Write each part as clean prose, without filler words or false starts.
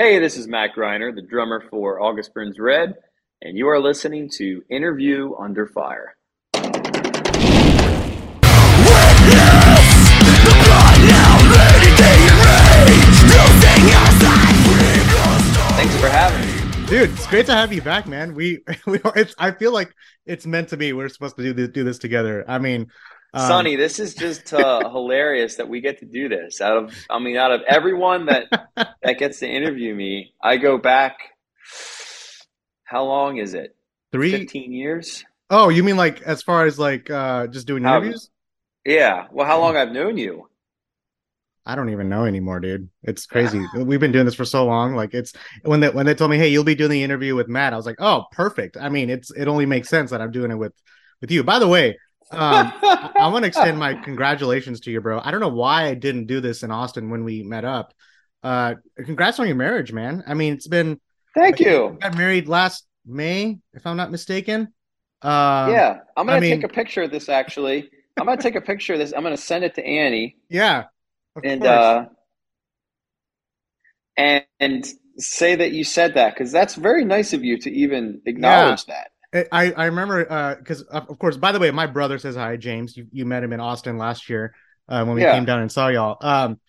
Hey, this is Matt Griner, the drummer for August Burns Red, and you are listening to Interview Under Fire. Thanks for having me. Dude, it's great to have you back, man. I feel like it's meant to be. We're supposed to do this together. Um, Sonny, this is just hilarious that we get to do this. Out of everyone that gets to interview me, I go back. How long is it? three. 15 years? Oh, you mean like as far as like just doing How? interviews? Yeah. Well, how long I've known you? I don't even know anymore, dude. It's crazy. We've been doing this for so long. Like it's when they told me, "Hey, you'll be doing the interview with Matt," I was like, "Oh, perfect." I mean, it only makes sense that I'm doing it with you. By the way, I want to extend my congratulations to you, bro. I don't know why I didn't do this in Austin when we met up. Congrats on your marriage, man. I mean, it's been Thank like you you. got married last May, if I'm not mistaken. Um, Yeah, I'm I gonna take a mean, picture of this actually. I'm gonna take a picture of this. I'm gonna send it to Annie yeah, of and course. and say that you said that because that's very nice of you to even Yeah, acknowledge that. I remember because of course. By the way, my brother says hi, James. You met him in Austin last year when we came Yeah. down and saw y'all.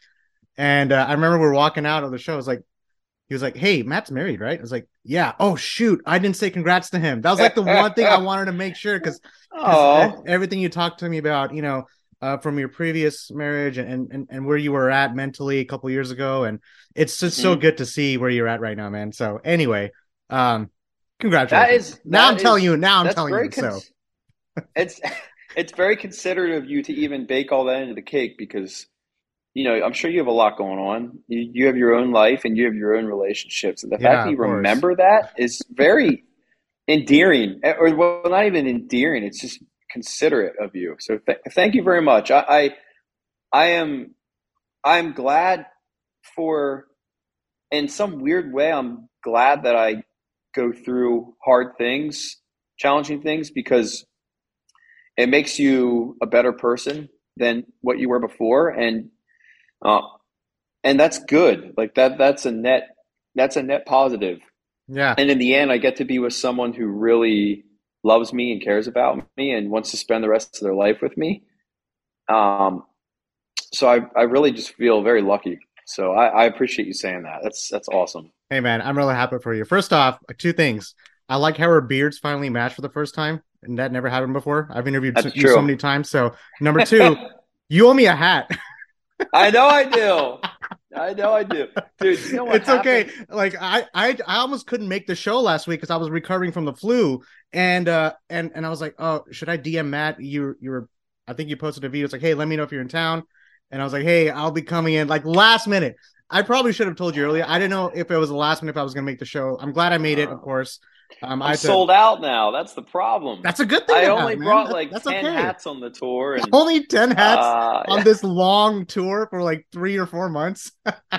And I remember we were walking out of the show. I was like, he was like, "Hey, Matt's married, right?" I was like, "Yeah." Oh shoot, I didn't say congrats to him. That was like the one thing I wanted to make sure because Oh. everything you talked to me about, from your previous marriage and where you were at mentally a couple years ago, and it's just so Hmm. good to see where you're at right now, man. So anyway, um, That congratulations. is Now I'm that telling is you. Now I'm that's telling you. So it's it's very considerate of you to even bake all that into the cake because I'm sure you have a lot going on. You have your own life and you have your own relationships, and the fact yeah, that you of course. remember that is very endearing, or well, not even endearing. It's just considerate of you. So thank you very much. I am I'm glad for, in some weird way, I'm glad that I go through hard things, challenging things, because it makes you a better person than what you were before, uh, and that's good. Like that. That's a net positive. Yeah. And in the end, I get to be with someone who really loves me and cares about me and wants to spend the rest of their life with me. Um, so I really just feel very lucky. So I appreciate you saying that. That's awesome. Hey man, I'm really happy for you. First off, two things. I like how our beards finally match for the first time, and that never happened before. I've interviewed That's you so true. many times. So number two, you owe me a hat. I know I do. I know I do. Dude, you know what It's okay. happened? Like I almost couldn't make the show last week because I was recovering from the flu, and I was like, oh, should I DM Matt? You were, I think you posted a video. It's like, hey, let me know if you're in town, and I was like, hey, I'll be coming in like last minute. I probably should have told you earlier. I didn't know if it was the last minute if I was gonna make the show. I'm glad I made it, of Uh, course. I I'm had to. sold out now. That's the problem. That's a good thing I to have, only man. brought like That's 10 okay. hats on the tour and Only 10 hats on yeah. this long tour for like 3 or 4 months.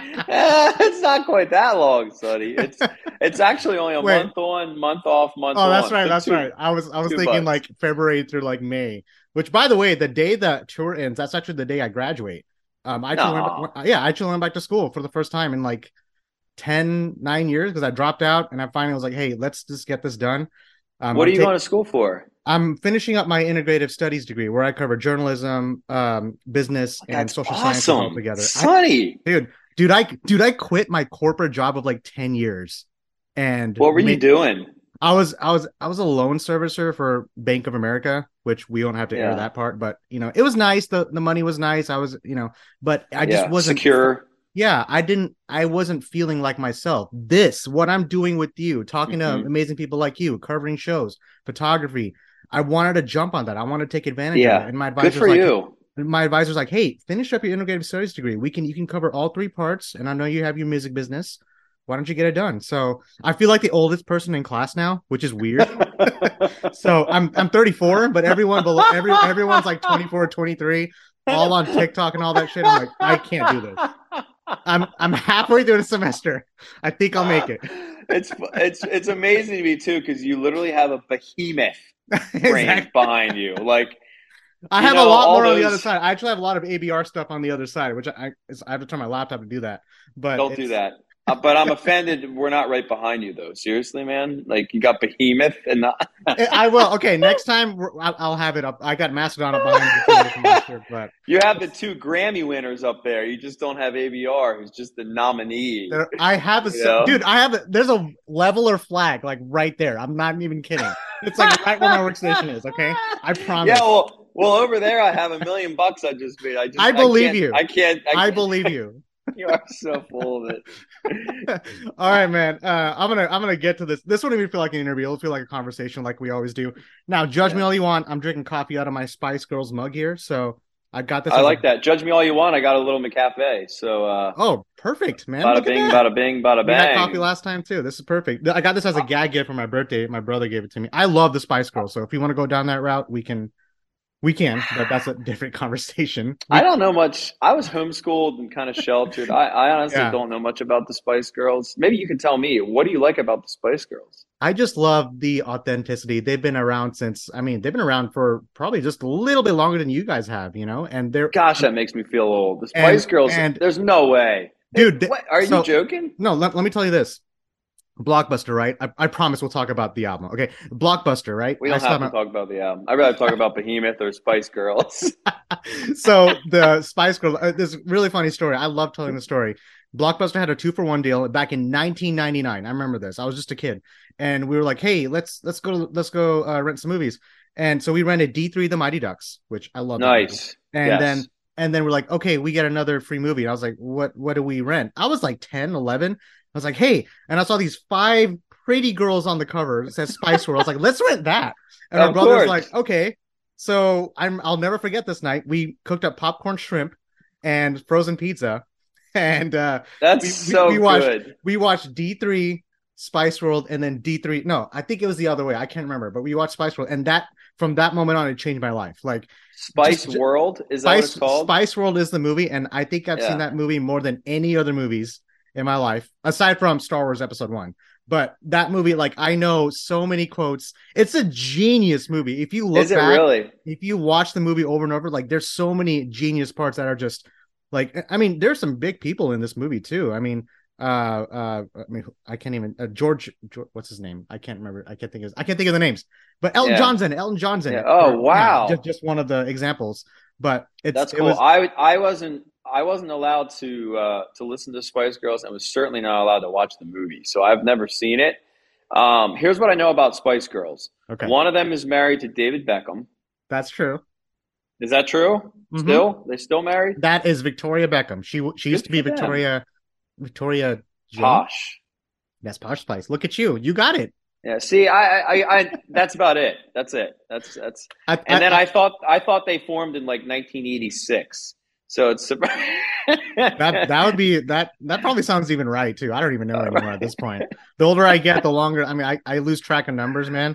It's not quite that long, Sonny. It's actually only a Wait, month on, month off, month oh, that's on. right. So That's two right. I was two thinking months. like February through like May. Which, by the way, the day the tour ends, that's actually the day I graduate. I actually No. yeah, I actually went back to school for the first time in like 9 years because I dropped out and I finally was like, hey, let's just get this done. What are you going to school for? I'm finishing up my integrative studies degree where I cover journalism, business, and That's social sciences all awesome. together. Sonny, Dude, dude, I quit my corporate job of like 10 years and what were you doing? I was a loan servicer for Bank of America, which we don't have to air Yeah. that part, but it was nice. The money was nice. But I just Yeah. wasn't. Secure. Yeah, I wasn't feeling like myself. What I'm doing with you, talking to Hmm. amazing people like you, covering shows, photography. I wanted to jump on that. I want to take advantage of it. Yeah. And Good for you. my advisor's like, hey, finish up your integrative studies degree. You can cover all three parts. And I know you have your music business. Why don't you get it done? So I feel like the oldest person in class now, which is weird. So I'm 34, but everyone's like 24, 23, all on TikTok and all that shit. I'm like, I can't do this. I'm halfway through the semester. I think I'll make it. It's amazing to me too because you literally have a behemoth brain Exactly. behind you. Like, I have a lot all more on the other those. side. I actually have a lot of ABR stuff on the other side, which I have to turn my laptop to do that. But Don't do it's that. But I'm offended we're not right behind you though. Seriously, man. Like you got Behemoth and not. I will. Okay, next time I'll have it up. I got Mastodon up behind me too from last year, but You have the two Grammy winners up there. You just don't have ABR, who's just the nominee. I have You know? dude. I have there's a leveler flag like right there. I'm not even kidding. It's like right where my workstation is. Okay, I promise. Yeah. Well, over there I have $1,000,000 I just made. I believe you. I can't. I believe you. You are so full of it. All right, man. I'm gonna get to this. This won't even feel like an interview. It'll feel like a conversation, like we always do. Now, judge me all you want. I'm drinking coffee out of my Spice Girls mug here, so I got this. I like that. Judge me all you want. I got a little McCafe. So. Oh, perfect, man. Bada bing, bada bing, bada bang. We had coffee last time too. This is perfect. I got this as a gag gift for my birthday. My brother gave it to me. I love the Spice Girls, so if you want to go down that route, we can, but that's a different conversation. I don't know much. I was homeschooled and kind of sheltered. I honestly don't know much about the Spice Girls. Maybe you can tell me. What do you like about the Spice Girls? I just love the authenticity. They've been around they've been around for probably just a little bit longer than you guys have, and they're. Gosh, that makes me feel old. The Spice Girls, there's no way. Dude. What, are you joking? No, let me tell you this. Blockbuster, right? I promise we'll talk about the album. Okay, Blockbuster, right? We don't have to talk about the album. I'd rather talk about Behemoth or Spice Girls. So the Spice Girls, this really funny story. I love telling the story. Blockbuster had a 2-for-1 deal back in 1999. I remember this. I was just a kid, and we were like, "Hey, let's go rent some movies." And so we rented D3 The Mighty Ducks, which I love. Nice. And then we're like, "Okay, we get another free movie." And I was like, "What do we rent?" I was like 10, 11. I was like, "Hey," and I saw these 5 pretty girls on the cover. It says Spice World. I was like, "Let's rent that." And my brother was like, "Okay." So I'll never forget this night. We cooked up popcorn shrimp and frozen pizza, and we watched good. We watched D3 Spice World, and then D3. No, I think it was the other way. I can't remember, but we watched Spice World, and from that moment on, it changed my life. Like Spice World is that what it's called? Spice World is the movie, and I think I've seen that movie more than any other movies in my life, aside from Star Wars Episode 1. But that movie, like, I know so many quotes. It's a genius movie. If you look back, really? If you watch the movie over and over, like, there's so many genius parts that are just like, I mean, there's some big people in this movie too. I mean, I can't even George, what's his name? I can't remember. I can't think of the names. But Elton Johnson. Yeah. Oh, wow. Just one of the examples. But that's cool. I wasn't allowed to listen to Spice Girls, and was certainly not allowed to watch the movie. So I've never seen it. Here's what I know about Spice Girls. Okay. One of them is married to David Beckham. That's true. Is that true? Mm-hmm. Still? They still married? That is Victoria Beckham. She used to be Victoria Jane. Posh. That's Posh Spice. Look at you. You got it. Yeah. See, I that's about it. That's it. I thought they formed in like 1986. So it's that would be that probably sounds even right too. I don't even know anymore at this point. The older I get, the longer. I mean, I lose track of numbers, man.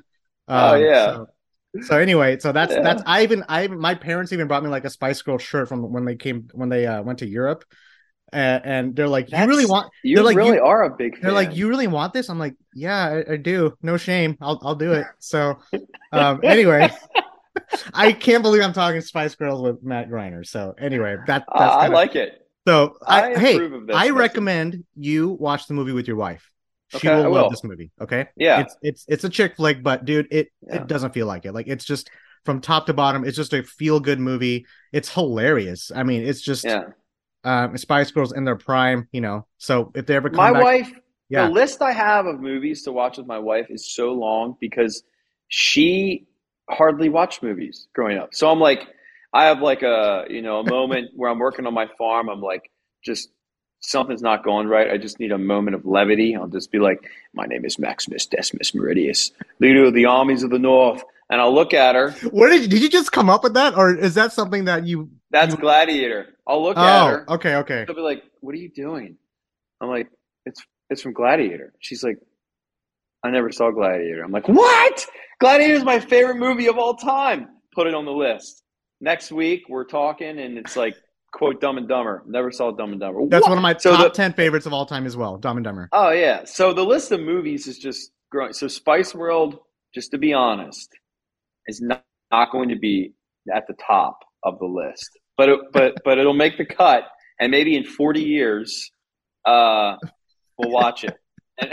So anyway, so that's my parents even brought me like a Spice Girl shirt from when they went to Europe, and they're like, "You really are a big fan." They're like, "You really want this?" I'm like, "Yeah, I do. No shame. I'll do it." So anyway. I can't believe I'm talking Spice Girls with Matt Greiner. So anyway, that's I like it. So I recommend you watch the movie with your wife. She will love this movie. Okay. Yeah. It's a chick flick, but dude, it doesn't feel like it. Like, it's just from top to bottom. It's just a feel good movie. It's hilarious. I mean, it's just Spice Girls in their prime, So if they ever come back, wife, the list I have of movies to watch with my wife is so long because she hardly watched movies growing up. So I'm like, I have like a moment where I'm working on my farm. I'm like, just something's not going right. I just need a moment of levity. I'll just be like, my name is Maximus Decimus Meridius, leader of the armies of the North. And I'll look at her. What did you just come up with that? Or is that something that That's Gladiator. I'll look at her. Okay. She'll be like, what are you doing? I'm like, it's from Gladiator. She's like, I never saw Gladiator. I'm like, what? Gladiator is my favorite movie of all time. Put it on the list. Next week, we're talking, and it's like, quote, Dumb and Dumber. Never saw Dumb and Dumber. That's one of my top 10 favorites of all time as well, Dumb and Dumber. Oh, yeah. So the list of movies is just growing. So Spice World, just to be honest, is not going to be at the top of the list. But it'll make the cut, and maybe in 40 years, We'll watch it. And,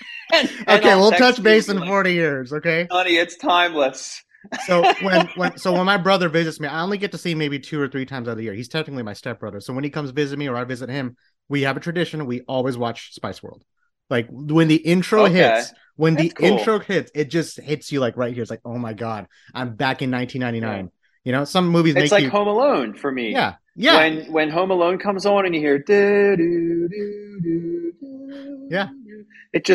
and Okay, I'll we'll text touch base you in like, 40 years. Okay. honey, it's timeless. So when my brother visits me, I only get to see maybe 2 or 3 times out of the year. He's technically my stepbrother. So when he comes visit me or I visit him, we have a tradition. We always watch Spice World. Like when the intro Okay, hits, when that's the cool. intro hits, it just hits you like right here. It's like, oh my God, I'm back in Yeah. 1999. You know, some movies It's make like you, Home Alone for me. yeah, yeah, When Home Alone comes on and you hear do do do do yeah. do,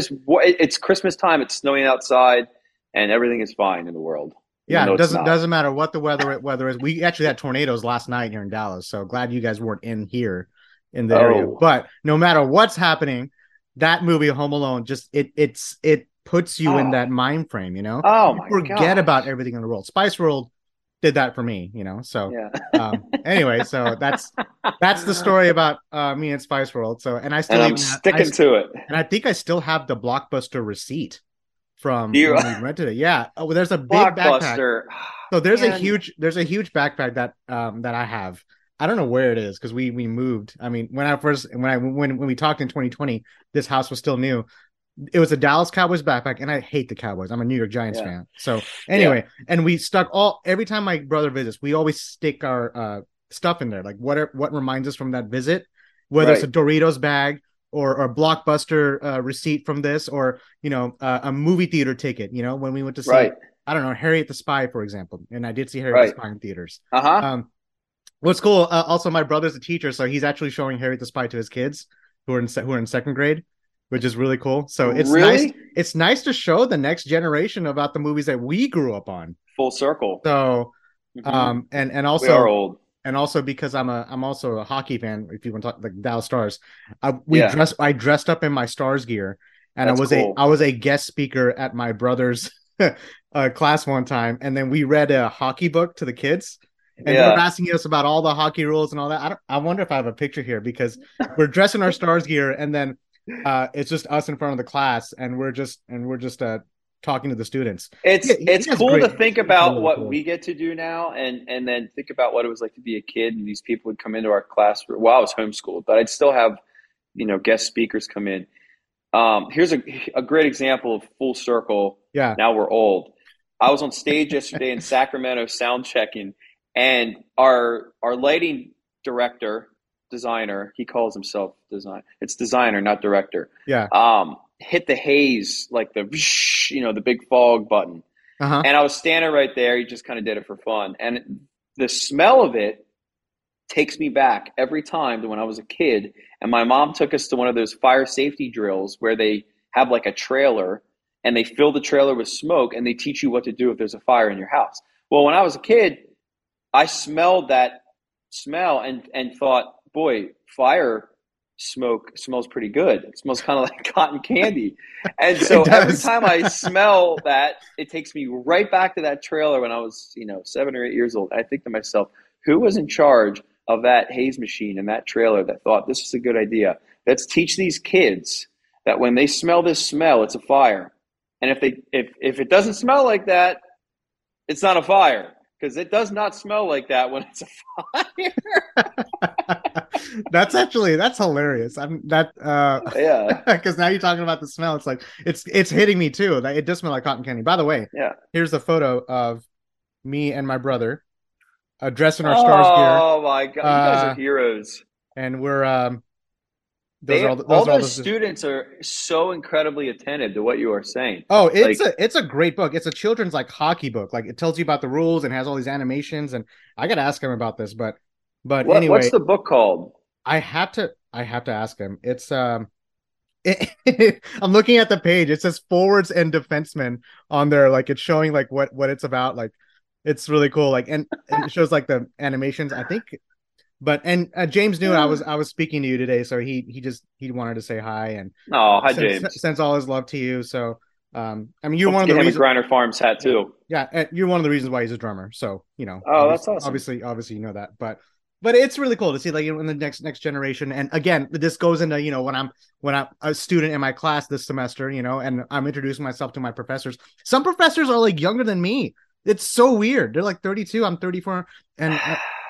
it's Christmas time. It's snowing outside, and everything is fine in the world, even Yeah, though it it's doesn't not. doesn't matter what the weather is. We actually had tornadoes last night here in Dallas, so glad you guys weren't in here in the area. Oh, But no matter what's happening, that movie Home Alone just it puts you in oh, that mind frame, you know? oh You my forget about gosh! everything in the world. Spice World did that for me, you know. So Yeah, anyway, so that's the story about me and Spice World. So and I and still I'm even have, I sticking to it. and I think I still have the Blockbuster receipt from You when we rented it. Yeah. Oh, well, there's a big backpack. Blockbuster, So man. there's a huge backpack that I have. I don't know where it is because we moved. I mean, when we talked in 2020, this house was still new. It was a Dallas Cowboys backpack, and I hate the Cowboys. I'm a New York Giants Yeah, fan. So yeah, anyway, and we stuck all every time my brother visits, we always stick our stuff in there, like what reminds us from that visit, whether it's a right, Doritos bag or a Blockbuster receipt from this, or a movie theater ticket. You know, when we went to see right, I don't know, Harriet the Spy, for example. And I did see Harriet the right. Spy in theaters. Uh huh. What's cool, also, my brother's a teacher, so he's actually showing Harriet the Spy to his kids who are in second grade, which is really cool. So it's nice. Really? It's nice to show the next generation about the movies that we grew up on. Full circle. So, Hmm. and We are also old. because I'm also a hockey fan. If you want to talk like Dallas Stars, Yeah, I dressed up in my Stars gear, and that's I cool. was a guest speaker at my brother's class one time, and then we read a hockey book to the kids, and they were Yeah. asking us about all the hockey rules and all that. I wonder if I have a picture here because we're dressed in our Stars gear, and then it's just us in front of the class, and we're just talking to the students. It's He it's has cool great. to think It's about really what cool. we get to do now, and then think about what it was like to be a kid, and these people would come into our class. Well, I was homeschooled, but I'd still have guest speakers come in. Here's a great example of full circle. Yeah. Now we're old. I was on stage yesterday in Sacramento sound checking, and our lighting director, designer, he calls himself design. It's designer, not director. Yeah. Hit the haze like the the big fog button, Uh huh. and I was standing right there. He just kind of did it for fun, and the smell of it takes me back every time to when I was a kid, and my mom took us to one of those fire safety drills where they have like a trailer and they fill the trailer with smoke and they teach you what to do if there's a fire in your house. Well, when I was a kid, I smelled that smell and thought, boy, fire smoke smells pretty good. It smells kind of like cotton candy. And It so every does. time I smell that, it takes me right back to that trailer when I was, 7 or 8 years old. I think to myself, who was in charge of that haze machine and that trailer that thought this is a good idea? Let's teach these kids that when they smell this smell, it's a fire. And if it doesn't smell like that, it's not a fire because it does not smell like that when it's a fire. That's hilarious. I'm that Yeah, because now you're talking about the smell. It's like it's hitting me too. It does smell like cotton candy. By the way, yeah. here's a photo of me and my brother dressed in our Stars gear. Oh my God, you guys are Uh, heroes. and we're They all those are all those the students are so incredibly attentive to what you are saying. oh, Like, it's a great book. It's a children's like hockey book. Like it tells you about the rules and has all these animations. And I gotta ask him about this, but what's anyway, the book called? I have to ask him. It's I'm looking at the page. It says forwards and defensemen on there. Like it's showing like what it's about. Like it's really cool. Like and it shows like the animations. I think. But and James knew I was speaking to you today, so he wanted to say hi and Oh, hi James. sends all his love to you. So I mean you're Hope one to of the get him a reasons. Griner Farms hat Yeah, too. you're one of the reasons why he's a drummer. So Oh, that's awesome. obviously you know that, but it's really cool to see like in the next generation. And again, this goes into when I'm a student in my class this semester, and I'm introducing myself to my professors. Some professors are like younger than me. It's so weird. They're like 32, I'm 34, and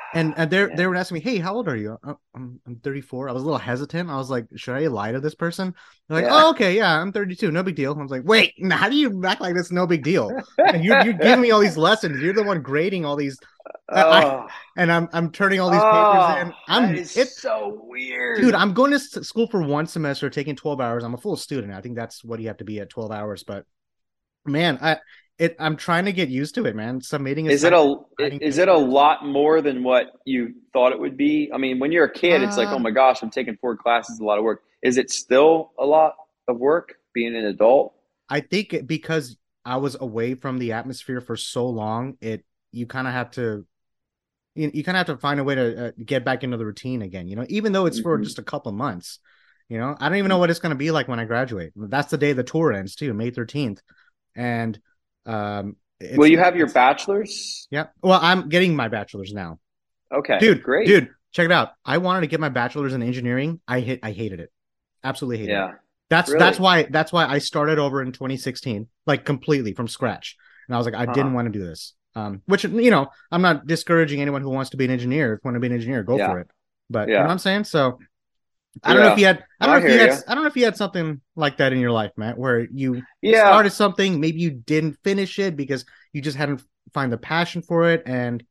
And they Man. were asking me, "Hey, how old are you?" I'm 34. I was a little hesitant. I was like, "Should I lie to this person?" They're like, Yeah. "Oh, okay, yeah, I'm 32. No big deal." I was like, "Wait, how do you act like that's no big deal?" And you're giving me all these lessons. You're the one grading all these. I, Oh, and I'm turning all these papers oh, in. that I'm is it, so dude. weird. I'm going to school for one semester, taking 12 hours. I'm a full student. I think that's what you have to be at 12 hours. But man, I'm trying to get used to it, man. Submitting Is it assignments, a writing is it a papers. lot more than what you thought it would be? I mean, when you're a kid, it's like, oh Uh, my gosh, I'm taking 4 classes, a lot of work. Is it still a lot of work being an adult? I think because I was away from the atmosphere for so long, you kind of have to you kind of have to find a way to get back into the routine again. Even though it's for Hmm. just a couple months. I don't even know what it's going to be like when I graduate. That's the day the tour ends too, May 13th, and Will it's you have your it's bachelor's? yeah. Well, I'm getting my bachelor's now, Okay, dude. great. Dude, check it out. I wanted to get my bachelor's in engineering. I hated it. Absolutely hated it. Yeah, That's really. why I started over in 2016, like completely from scratch. And I was like, I didn't Huh. want to do this. Which I'm not discouraging anyone who wants to be an engineer. If you want to be an engineer, go Yeah, for it. But you know what yeah, I'm saying? So I don't know if you yeah. had I No, don't know I if you hear had you. I don't know if you had something like that in your life, Matt, where you Yeah, started something, maybe you didn't finish it because you just hadn't find the passion for it. And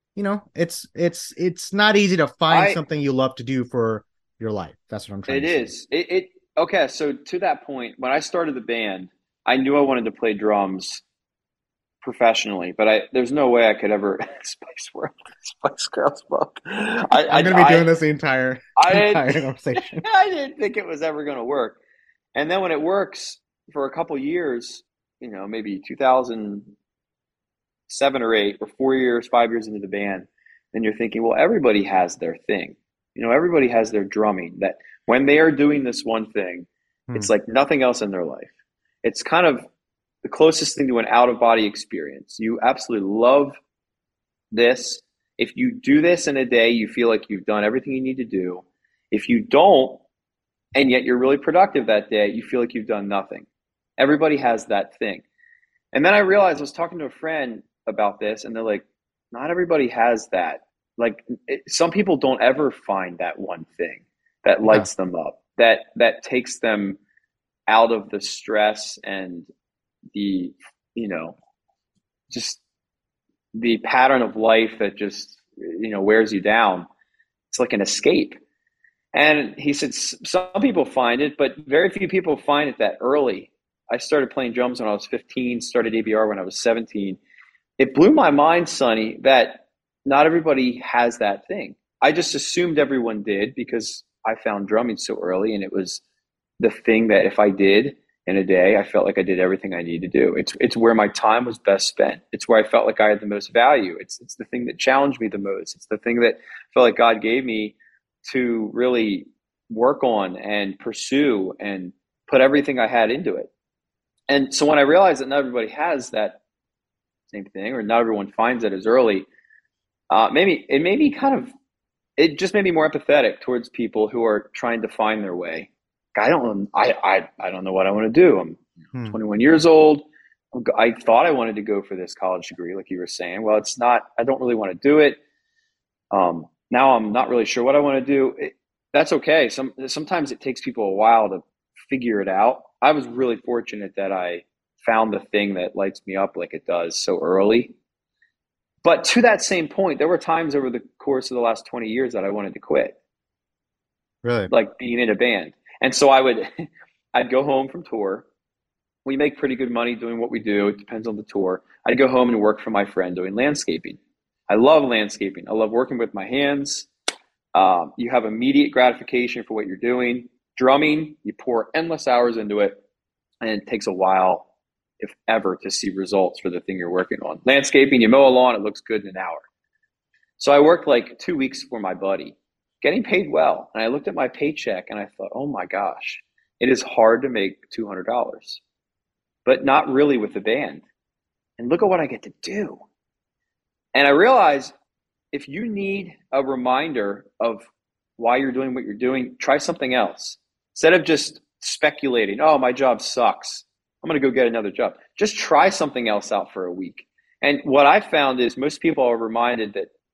it's not easy to find I something you love to do for your life. That's what I'm trying it to say. is. It okay, so to that point, when I started the band, I knew I wanted to play drums professionally, but I there's no way I could ever Spice World, Spice Girls book. I'm gonna be doing this the entire I entire didn't conversation. I didn't think it was ever going to work. And then when it works for a couple years, maybe 2007 or 8 or 4 years, 5 years into the band, then you're thinking, well, everybody has their thing. Everybody has their drumming that when they are doing this one thing, Hmm. it's like nothing else in their life. It's kind of the closest thing to an out of body experience. You absolutely love this. If you do this in a day, you feel like you've done everything you need to do. If you don't, and yet you're really productive that day, you feel like you've done nothing. Everybody has that thing. And then I realized I was talking to a friend about this, and they're like, not everybody has that. Like, some people don't ever find that one thing that Yeah. lights them up, that takes them out of the stress and the, you know, just the pattern of life that just, wears you down. It's like an escape. And he said some people find it, but very few people find it that early. I started playing drums when I was 15, started ABR when I was 17. It blew my mind, Sonny, that not everybody has that thing. I just assumed everyone did because I found drumming so early, and it was the thing that if I did in a day, I felt like I did everything I needed to do. It's where my time was best spent. It's where I felt like I had the most value. It's the thing that challenged me the most. It's the thing that I felt like God gave me to really work on and pursue and put everything I had into it. And so when I realized that not everybody has that same thing, or not everyone finds it as early, maybe it made me kind of it just made me more empathetic towards people who are trying to find their way. I don't know what I want to do. I'm Hmm. 21 years old. I thought I wanted to go for this college degree, like you were saying. Well, it's not. I don't really want to do it. Now I'm not really sure what I want to do. That's okay. Sometimes it takes people a while to figure it out. I was really fortunate that I found the thing that lights me up like it does so early. But to that same point, there were times over the course of the last 20 years that I wanted to quit, Really? like being in a band. And so I'd go home from tour. We make pretty good money doing what we do. It depends on the tour. I'd go home and work for my friend doing landscaping. I love landscaping. I love working with my hands. You have immediate gratification for what you're doing. Drumming, you pour endless hours into it, and it takes a while, if ever, to see results for the thing you're working on. Landscaping, you mow a lawn, it looks good in an hour. So I worked like 2 weeks for my buddy, getting paid well. And I looked at my paycheck and I thought, oh my gosh, it is hard to make $200, but not really with the band. And look at what I get to do. And I realized if you need a reminder of why you're doing what you're doing, try something else. Instead of just speculating, oh, my job sucks, I'm going to go get another job. Just try something else out for a week. And what I found is most people are reminded that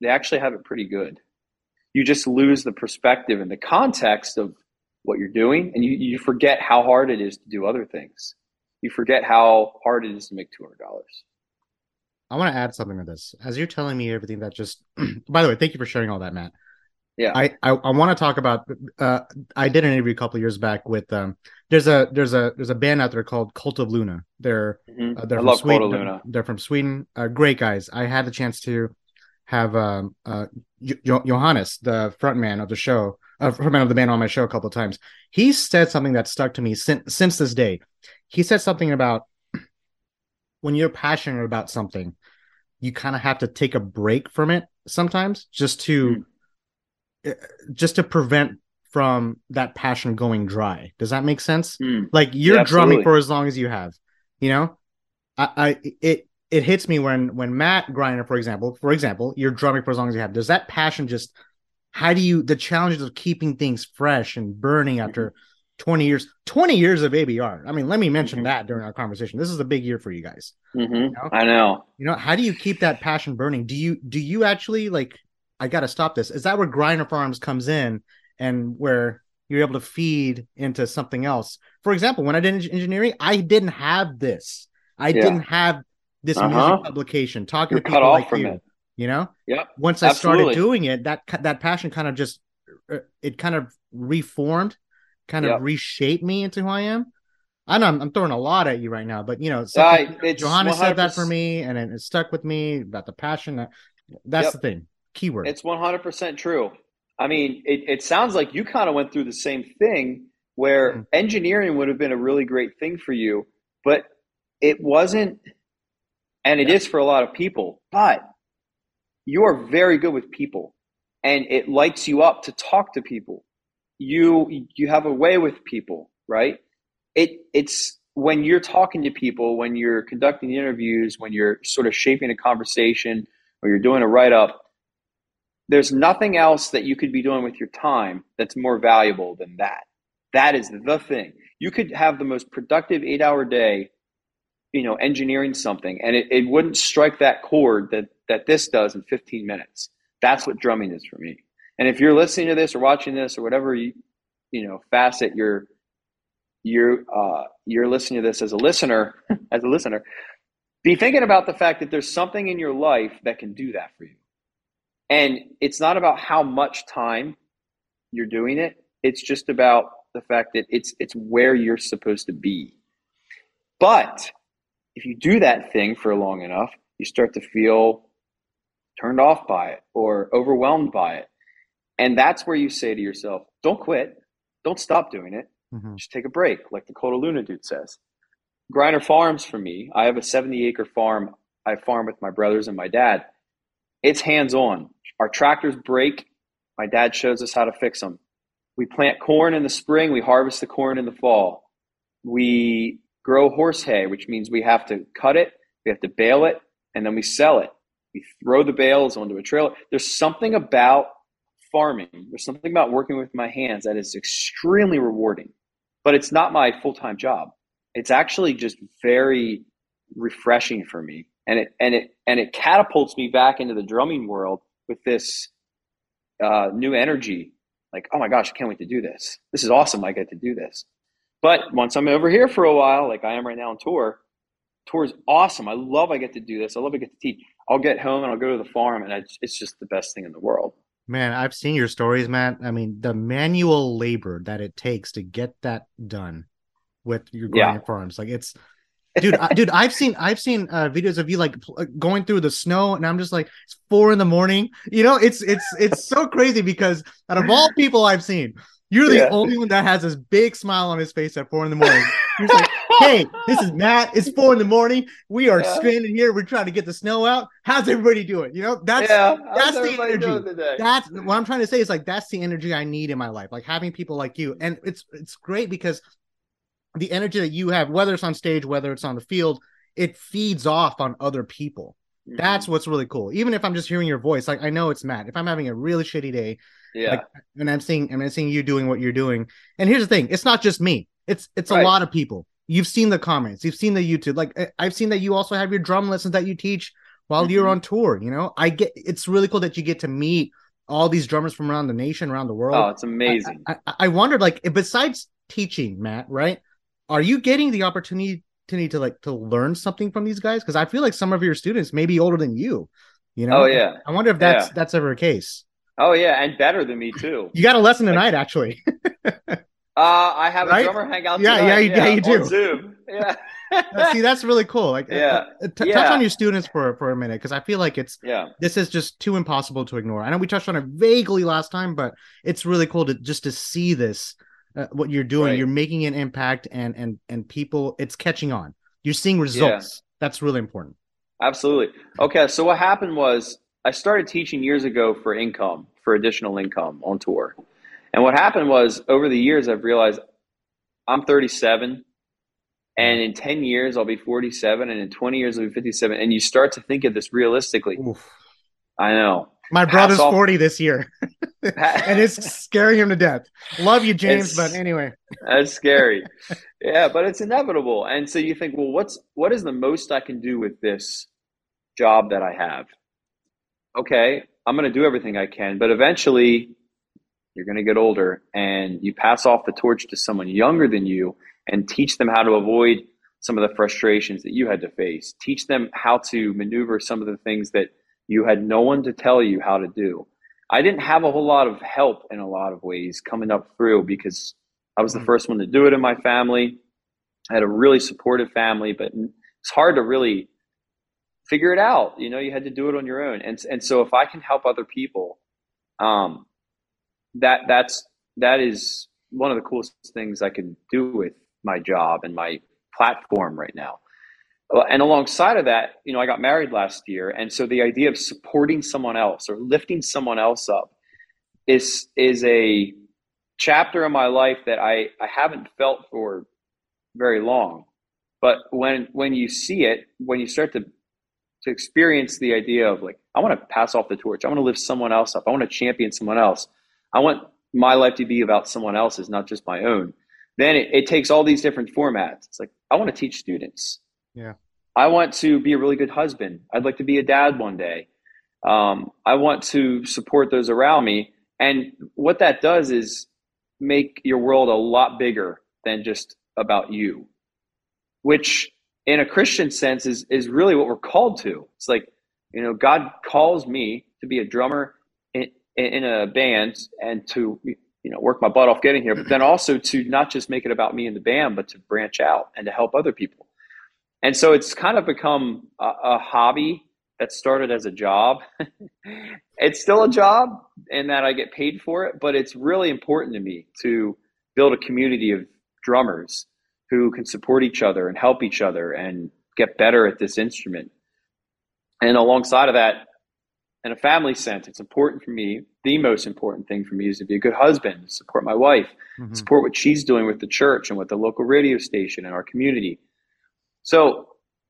they actually have it pretty good. You just lose the perspective and the context of what you're doing, and you forget how hard it is to do other things. You forget how hard it is to make $200. I want to add something to this. As you're telling me everything that just, by the way, thank you for sharing all that, Matt. Yeah. I want to talk about, I did an interview a couple of years back with, there's a band out there called Cult of Luna. They're I from love Sweden. Cult of Luna. They're from Sweden. Great guys. I had the chance to have Johannes, the frontman of the show, frontman of the band, on my show a couple of times. He said something that stuck to me since this day. He said something about when you're passionate about something, you kind of have to take a break from it sometimes, just to prevent from that passion going dry. Does that make sense? Like, you're drumming for as long as you have, you know. It hits me when Matt Greiner, for example, you're drumming for as long as you have. Does that passion just, how do you, the challenges of keeping things fresh and burning after 20 years of ABR? I mean, let me mention that during our conversation. This is a big year for you guys. You know? I know. You know, how do you keep that passion burning? Do you actually, like, I got to stop this? Is that where Griner Farms comes in, and where you're able to feed into something else? For example, when I did engineering, I didn't have this. I didn't have this music publication talking to people like you. You know? Yep. Once I started doing it, that passion kind of just, it kind of reformed, kind of reshaped me into who I am. I know I'm throwing a lot at you right now, but, you know, Johannes said that for me, and it stuck with me about the passion. That's the thing. Keyword. It's 100% true. I mean, it sounds like you kind of went through the same thing, where engineering would have been a really great thing for you, but it wasn't, and it is for a lot of people, but you are very good with people, and it lights you up to talk to people. You have a way with people, right? It's when you're talking to people, when you're conducting interviews, when you're sort of shaping a conversation, or you're doing a write-up, there's nothing else that you could be doing with your time that's more valuable than that. That is the thing. You could have the most productive 8-hour day, you know, engineering something, and it wouldn't strike that chord that this does in 15 minutes. That's what drumming is for me. And if you're listening to this or watching this or whatever you know facet you're listening to this as a listener, be thinking about the fact that there's something in your life that can do that for you. And it's not about how much time you're doing it. It's just about the fact that it's where you're supposed to be. But if you do that thing for long enough, you start to feel turned off by it or overwhelmed by it. And that's where you say to yourself, don't quit. Don't stop doing it. Just take a break, like the Cult of Luna dude says. Griner Farms, for me, I have a 70-acre farm. I farm with my brothers and my dad. It's hands-on. Our tractors break. My dad shows us how to fix them. We plant corn in the spring. We harvest the corn in the fall. We grow horse hay, which means we have to cut it, we have to bale it, and then we sell it. We throw the bales onto a trailer. There's something about farming. There's something about working with my hands that is extremely rewarding. But it's not my full-time job. It's actually just very refreshing for me. And it catapults me back into the drumming world with this new energy. Like, oh my gosh, I can't wait to do this. This is awesome. I get to do this. But once I'm over here for a while, like I am right now on tour is awesome. I get to do this. I love I get to teach. I'll get home and I'll go to the farm, and it's just the best thing in the world. Man, I've seen your stories, Matt. I mean, the manual labor that it takes to get that done with your Griner Farms, like it's, dude, I've seen videos of you like going through the snow, and I'm just like, it's 4 a.m. You know, it's so crazy, because out of all people I've seen, you're the only one that has this big smile on his face at 4 a.m. He's like, hey, this is Matt. It's 4 a.m. We are standing here. We're trying to get the snow out. How's everybody doing? You know, that's the energy. That's what I'm trying to say, is like, that's the energy I need in my life. Like, having people like you. And it's great, because the energy that you have, whether it's on stage, whether it's on the field, it feeds off on other people. That's what's really cool. Even if I'm just hearing your voice, like, I know it's Matt. If I'm having a really shitty day, like, and I'm seeing you doing what you're doing. And here's the thing, it's not just me. It's a lot of people. You've seen the comments, you've seen the YouTube. Like, I've seen that you also have your drum lessons that you teach while you're on tour. I get, it's really cool that you get to meet all these drummers from around the nation, around the world. Oh, it's amazing. I wondered, like, besides teaching, Matt, right? Are you getting the opportunity to learn something from these guys? Because I feel like some of your students may be older than you. Oh yeah. I wonder if that's ever a case. Oh yeah, and better than me too. You got a lesson tonight, actually. I have a drummer hangout tonight. Yeah, you do. On Zoom. Yeah. See, that's really cool. Like, touch on your students for a minute, because I feel like this is just too impossible to ignore. I know we touched on it vaguely last time, but it's really cool to see this, what you're doing. Right. You're making an impact, and people, it's catching on. You're seeing results. Yeah. That's really important. Absolutely. Okay, so what happened was I started teaching years ago for additional income on tour. And what happened was, over the years, I've realized I'm 37, and in 10 years, I'll be 47, and in 20 years, I'll be 57. And you start to think of this realistically. Oof. I know. My brother's 40 this year, and it's scaring him to death. Love you, James, but anyway. That's scary. Yeah, but it's inevitable. And so you think, well, what is the most I can do with this job that I have? Okay, I'm going to do everything I can, but eventually you're going to get older, and you pass off the torch to someone younger than you and teach them how to avoid some of the frustrations that you had to face. Teach them how to maneuver some of the things that you had no one to tell you how to do. I didn't have a whole lot of help in a lot of ways coming up through, because I was the first one to do it in my family. I had a really supportive family, but it's hard to really figure it out. You had to do it on your own. And so if I can help other people, that is one of the coolest things I can do with my job and my platform right now. And alongside of that, I got married last year. And so the idea of supporting someone else or lifting someone else up is a chapter in my life that I haven't felt for very long. But when you see it, when you start to experience the idea of, like, I want to pass off the torch, I want to lift someone else up, I want to champion someone else, I want my life to be about someone else's, not just my own, then it takes all these different formats. It's like, I want to teach students. Yeah. I want to be a really good husband. I'd like to be a dad one day. I want to support those around me. And what that does is make your world a lot bigger than just about you, which in a Christian sense is really what we're called to. It's like, God calls me to be a drummer in a band and to, work my butt off getting here, but then also to not just make it about me and the band, but to branch out and to help other people. And so it's kind of become a hobby that started as a job. It's still a job in that I get paid for it, but it's really important to me to build a community of drummers who can support each other and help each other and get better at this instrument. And alongside of that, in a family sense, it's important for me. The most important thing for me is to be a good husband, support my wife, support what she's doing with the church and with the local radio station and our community. So,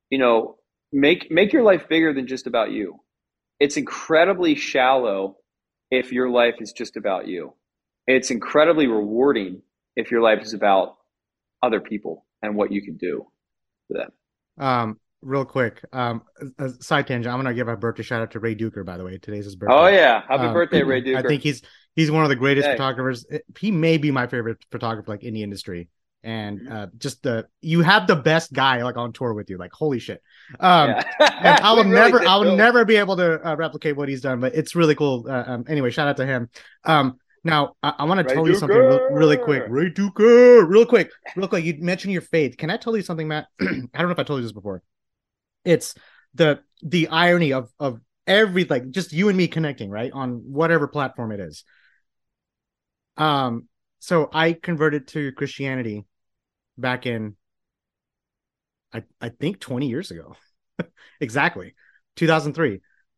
make your life bigger than just about you. It's incredibly shallow if your life is just about you. It's incredibly rewarding if your life is about other people and what you can do for them. Real quick, a side tangent. I'm gonna give a birthday shout out to Ray Duker, by the way. Today's his birthday. Oh yeah, happy birthday, Ray Duker. I think he's one of the greatest photographers. He may be my favorite photographer, like, in the industry. And you have the best guy, like, on tour with you. Like, holy shit. And I will never be able to replicate what he's done, but it's really cool. Anyway, shout out to him. Now I want to tell you something really quick. Ray Duker, real quick. You mentioned your faith. Can I tell you something, Matt? I don't know if I told you this before. It's the irony of every, like, just you and me connecting, right, on whatever platform it is. So I converted to Christianity back in, I think 20 years ago. Exactly. 2003.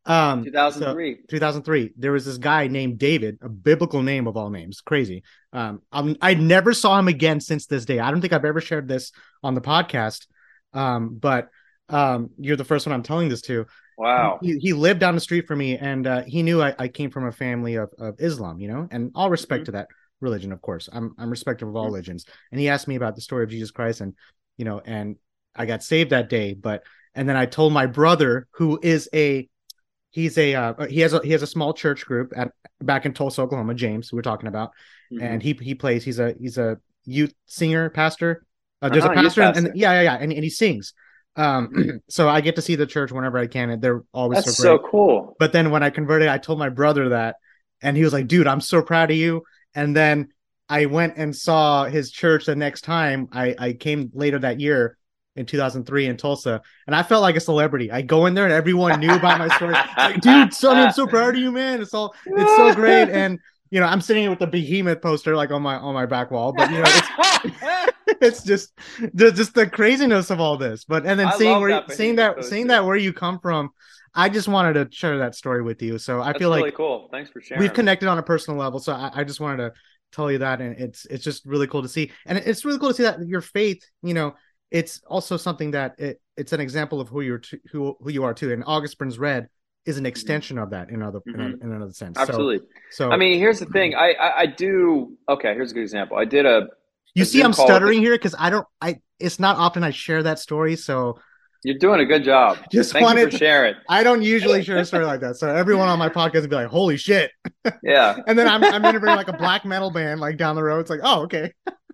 2003. There was this guy named David, a biblical name of all names. Crazy. I never saw him again since this day. I don't think I've ever shared this on the podcast. But you're the first one I'm telling this to. Wow. He lived down the street from me, and he knew I came from a family of Islam, and all respect to that religion, of course. I'm respectful of all religions. And he asked me about the story of Jesus Christ, and and I got saved that day. But And then I told my brother, who is he has a small church group back in Tulsa, Oklahoma, James, who we're talking about, and he plays. He's a youth singer, pastor. There's a pastor, and yeah, and he sings. So I get to see the church whenever I can, and they're always That's so great. so cool. But then when I converted, I told my brother that, and he was like, "Dude, I'm so proud of you." And then I went and saw his church the next time. I came later that year in 2003 in Tulsa, and I felt like a celebrity. I go in there and everyone knew about my story. It's like, dude, Sonny, I'm so proud of you, man. It's so great. And I'm sitting here with the Behemoth poster like on my back wall, but it's just the craziness of all this. But and then seeing that where you come from, I just wanted to share that story with you. So I feel really like cool. Thanks for sharing. We've connected on a personal level. So I just wanted to tell you that, and it's just really cool to see. And it's really cool to see that your faith, it's also something that it's an example of who you are too. And August Burns Red is an extension of that in another sense. Absolutely. So I mean, here's the thing. I do. Okay, here's a good example. I did a. You see, I'm stuttering here because it's not often I share that story. So you're doing a good job. Thank you for sharing. I don't usually share a story like that. So everyone on my podcast would be like, "Holy shit!" Yeah. And then I'm interviewing like a black metal band like down the road. It's like, oh, okay.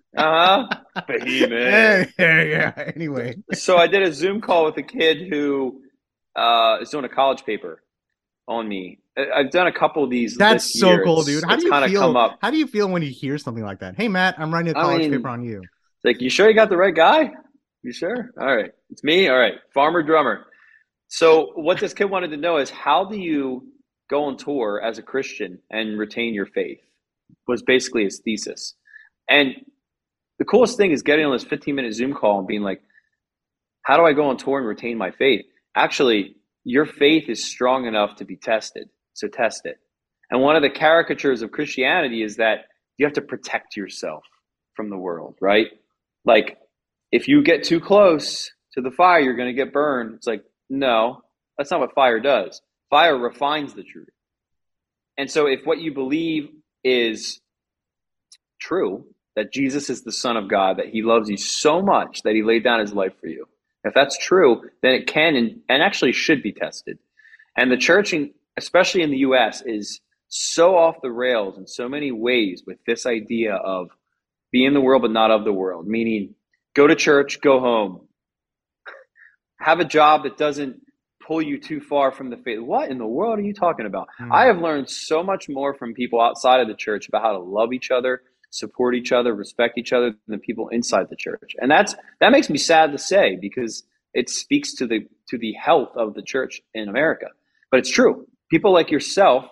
Behemoth. Yeah. Anyway, so I did a Zoom call with a kid who is doing a college paper on me. I've done a couple of these. That's so cool, dude. How do you feel? Come up. How do you feel when you hear something like that? Hey, Matt, I'm writing a college paper on you. Like, you sure you got the right guy? You sure? All right, it's me. All right, farmer drummer. So what this kid wanted to know is, how do you go on tour as a Christian and retain your faith? Was basically his thesis. And the coolest thing is getting on this 15-minute Zoom call and being like, how do I go on tour and retain my faith? Actually, your faith is strong enough to be tested, so test it. And one of the caricatures of Christianity is that you have to protect yourself from the world, right? Like, if you get too close to the fire, you're going to get burned. It's like, no, that's not what fire does. Fire refines the truth. And so if what you believe is true, that Jesus is the Son of God, that he loves you so much that he laid down his life for you, if that's true, then it can and actually should be tested. And the church, especially in the U.S., is so off the rails in so many ways with this idea of be in the world but not of the world, meaning go to church, go home. Have a job that doesn't pull you too far from the faith. What in the world are you talking about? I have learned so much more from people outside of the church about how to love each other, support each other, respect each other than the people inside the church. And that makes me sad to say, because it speaks to the health of the church in America. But it's true. People like yourself,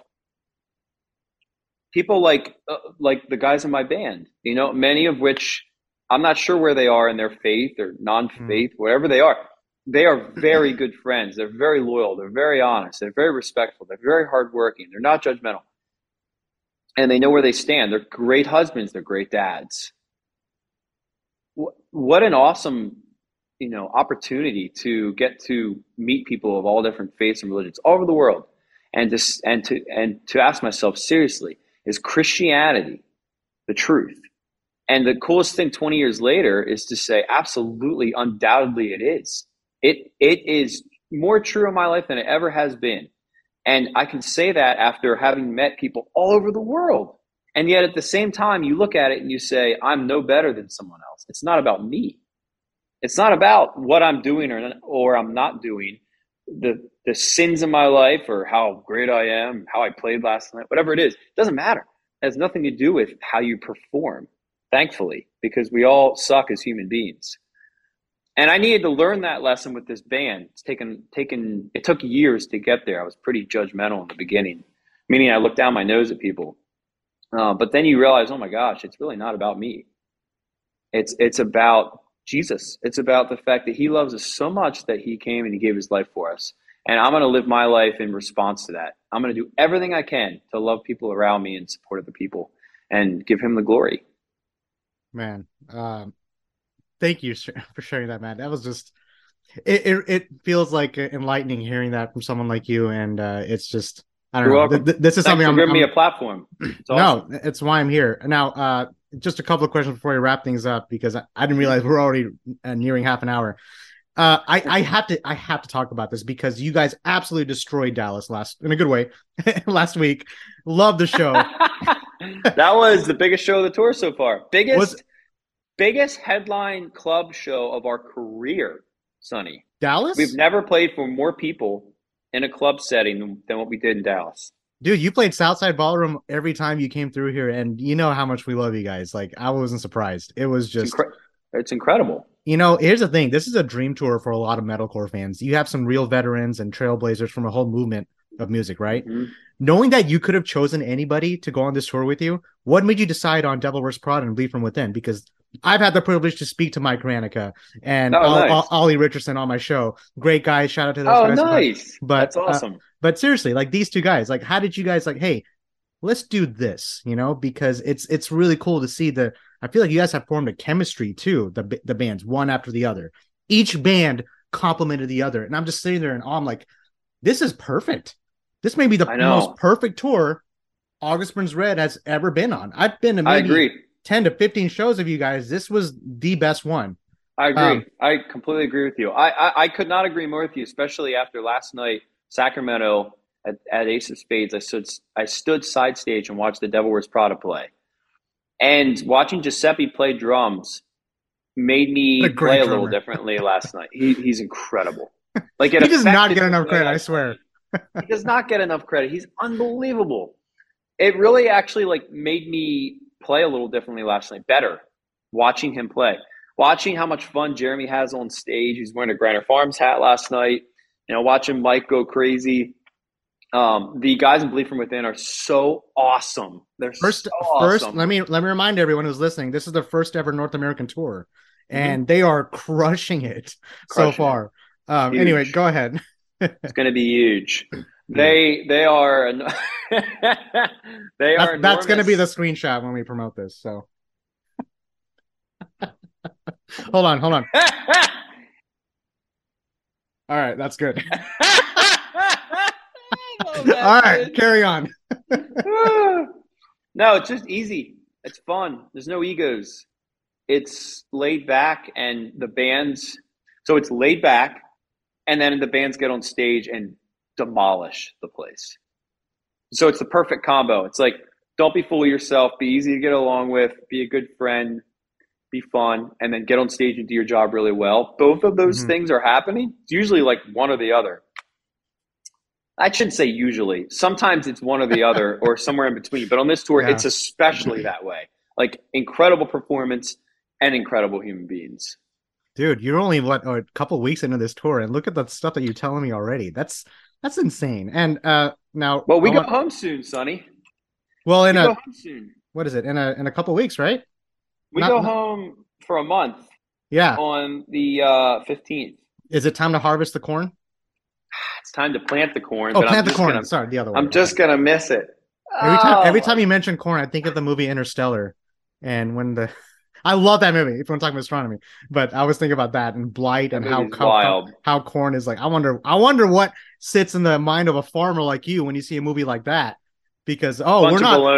people like the guys in my band, many of which I'm not sure where they are in their faith or non-faith, wherever they are very good friends. They're very loyal. They're very honest. They're very respectful. They're very hardworking. They're not judgmental. And they know where they stand. They're great husbands. They're great dads. What an awesome, opportunity to get to meet people of all different faiths and religions all over the world, and to ask myself seriously, is Christianity the truth? And the coolest thing 20 years later is to say, absolutely, undoubtedly it is. It is more true in my life than it ever has been. And I can say that after having met people all over the world. And yet at the same time, you look at it and you say, I'm no better than someone else. It's not about me. It's not about what I'm doing or I'm not doing, the sins in my life or how great I am, how I played last night, whatever it is. It doesn't matter. It has nothing to do with how you perform, thankfully, because we all suck as human beings. And I needed to learn that lesson with this band. It took years to get there. I was pretty judgmental in the beginning, meaning I looked down my nose at people. But then you realize, oh my gosh, it's really not about me. It's about Jesus. It's about the fact that he loves us so much that he came and he gave his life for us. And I'm going to live my life in response to that. I'm going to do everything I can to love people around me and support other people and give him the glory. Man, thank you for sharing that, man. That was just, it feels like enlightening hearing that from someone like you. And it's just, I don't know. This is something I'm giving me a platform. It's awesome. No, it's why I'm here. Now, just a couple of questions before we wrap things up, because I didn't realize we're already nearing half an hour. I have to talk about this because you guys absolutely destroyed Dallas in a good way last week. Love the show. That was the biggest show of the tour so far. Was Biggest headline club show of our career, Sonny. Dallas? We've never played for more people in a club setting than what we did in Dallas. Dude, you played Southside Ballroom every time you came through here, and you know how much we love you guys. Like, I wasn't surprised. It was just it's incredible. You know, here's the thing. This is a dream tour for a lot of metalcore fans. You have some real veterans and trailblazers from a whole movement of music, right? Mm-hmm. Knowing that you could have chosen anybody to go on this tour with you, what made you decide on Devil Wears Prada and Bleed From Within? Because I've had the privilege to speak to Mike Ranica and nice. Ollie Richardson on my show. Great guys. Shout out to those guys. Nice. But that's awesome. But seriously, like these two guys, like how did you guys like, hey, let's do this, you know, because it's really cool to see I feel like you guys have formed a chemistry too, the bands one after the other. Each band complemented the other. And I'm just sitting there and I'm like, this is perfect. This may be the most perfect tour August Burns Red has ever been on. I've been to maybe 10 to 15 shows of you guys. This was the best one. I agree. I completely agree with you. I could not agree more with you, especially after last night, Sacramento at Ace of Spades. I stood side stage and watched the Devil Wears Prada play. And watching Giuseppe play drums made me play a little differently last night. He's incredible. Like he does not get enough credit, I swear. He does not get enough credit. He's unbelievable. It really actually like made me play a little differently last night. Better watching him play. Watching how much fun Jeremy has on stage. He's wearing a Griner Farms hat last night. You know, watching Mike go crazy. The guys in Bleed From Within are so awesome. They're so awesome. Let me remind everyone who's listening. This is the first ever North American tour, and they are crushing it so far. Anyway, go ahead. It's going to be huge. They are. They are. That's going to be the screenshot when we promote this. So, hold on. All right, that's good. All right, carry on. No, it's just easy. It's fun. There's no egos. It's laid back, and the bands. So it's laid back, and then the bands get on stage and demolish the place. So it's the perfect combo. It's like, don't be full of yourself. Be easy to get along with. Be a good friend. Be fun, and then get on stage and do your job really well. Both of those things are happening. It's usually like one or the other. I shouldn't say usually. Sometimes it's one or the other or somewhere in between. But on this tour, it's especially that way. Like incredible performance and incredible human beings. Dude, you're only a couple of weeks into this tour, and look at the stuff that you're telling me already. That's insane. And now, well, we go home soon, Sonny. Well, we go home soon. What is it? In a couple of weeks, right? We go home for a month. Yeah, on the 15th. Is it time to harvest the corn? It's time to plant the corn. Oh, plant the corn. Sorry, the other one. I'm just gonna miss it. Every time you mention corn, I think of the movie Interstellar, and I love that movie. If you want to talk about astronomy, but I was thinking about that and blight and how corn is like. I wonder what sits in the mind of a farmer like you when you see a movie like that. Because we're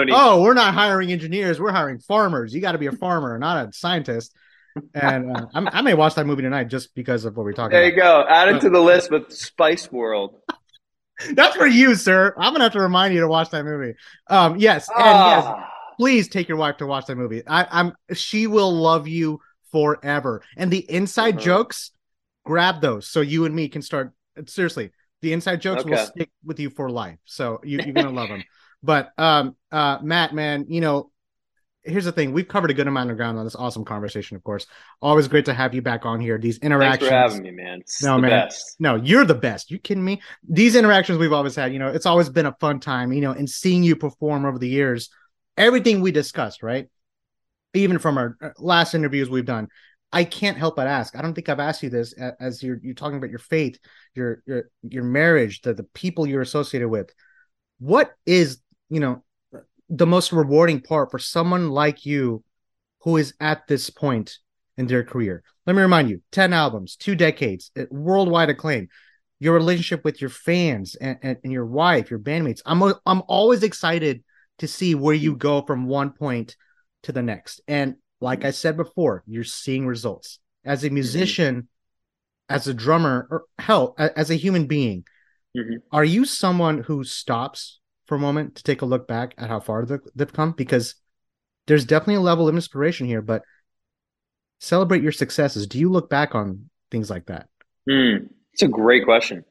not hiring engineers, we're hiring farmers. You got to be a farmer, not a scientist. And I may watch that movie tonight just because of what we're talking about. There you go. Add it to the list with Spice World. That's for you, sir. I'm gonna have to remind you to watch that movie. Yes, please take your wife to watch that movie. She will love you forever. And the inside jokes, grab those so you and me can start. Seriously, the inside jokes will stick with you for life. So you're gonna love them. But Matt, man, you know, here's the thing. We've covered a good amount of ground on this awesome conversation, of course. Always great to have you back on here. These interactions. Thanks for having me, man. It's the best. No, you're the best. You kidding me? These interactions we've always had, you know, it's always been a fun time, you know, and seeing you perform over the years, everything we discussed, right? Even from our last interviews we've done, I can't help but ask. I don't think I've asked you this as you're talking about your faith, your marriage, the people you're associated with. What is, you know, the most rewarding part for someone like you who is at this point in their career? Let me remind you, 10 albums, 2 decades, worldwide acclaim, your relationship with your fans and your wife, your bandmates. I'm always excited to see where you go from one point to the next. And like I said before, you're seeing results. As a musician, as a drummer, or hell, as a human being, Mhm. are you someone who stops for a moment to take a look back at how far they've come? Because there's definitely a level of inspiration here, but celebrate your successes. Do you look back on things like that? It's a great question.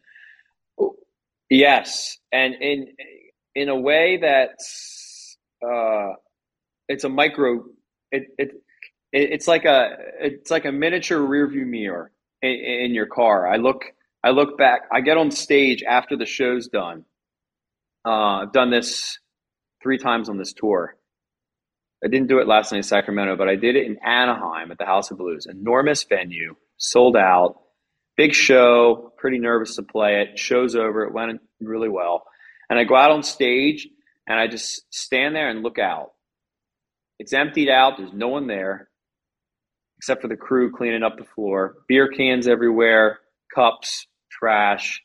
Yes, and in a way that's it's a micro. It it's like a miniature rearview mirror in your car. I look back. I get on stage after the show's done. I've done this 3 times on this tour. I didn't do it last night in Sacramento, but I did it in Anaheim at the House of Blues. Enormous venue, sold out, big show. Pretty nervous to play it. Show's over. It went really well, and I go out on stage and I just stand there and look out. It's emptied out. There's no one there except for the crew cleaning up the floor. Beer cans everywhere, cups, trash,